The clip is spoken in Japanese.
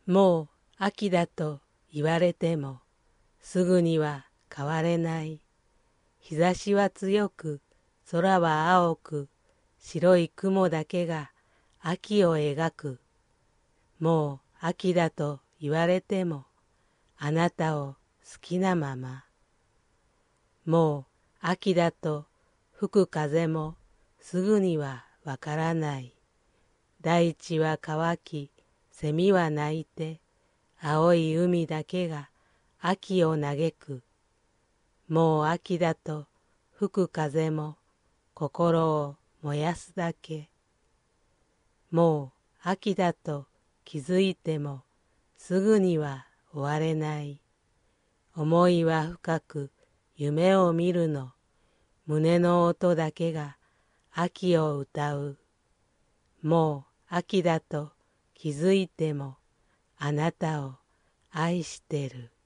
もう秋だと言われてもすぐには変われない。日差しは強く、空は青く、白い雲だけが秋を描く。もう秋だと言われてもあなたを好きなまま。もう秋だと吹く風もすぐにはわからない。大地は乾き、蝉は鳴いて、青い海だけが秋を嘆く。もう秋だと吹く風も心を燃やすだけ。もう秋だと気づいてもすぐには終われない。思いは深く夢を見るの。胸の音だけが秋を歌う。もう秋だと気づいてもあなたを愛してる。